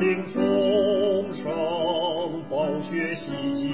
灵重生，宝血洗净。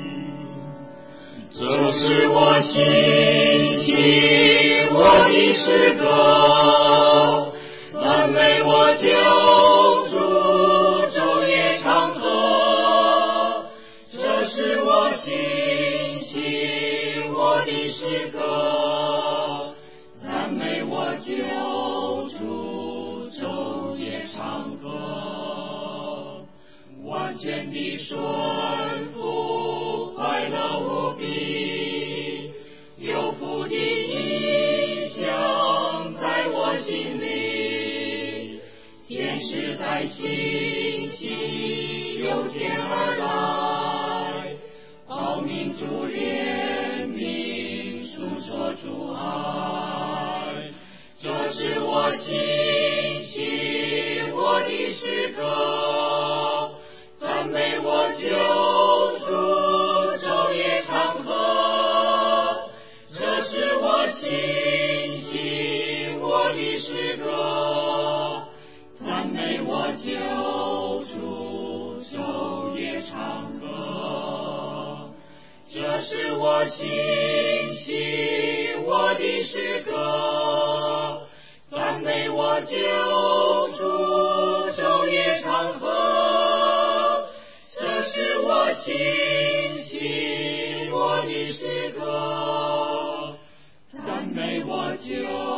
这是我心喜我的诗歌，赞美我救主昼夜唱歌。这是我心喜我的诗歌，赞美我救主昼夜唱歌。完全的顺服，快乐无比，有福的意象在我心里。天使带信息由天而来，报明主怜悯，诉说主爱。这是我心喜我的诗歌，赞美我救主昼夜唱歌。这是我心喜我的诗歌，赞美我救主昼夜唱歌。这是我心喜我的诗歌，赞美我救主昼夜唱歌。这是我心喜我的诗歌，赞美我救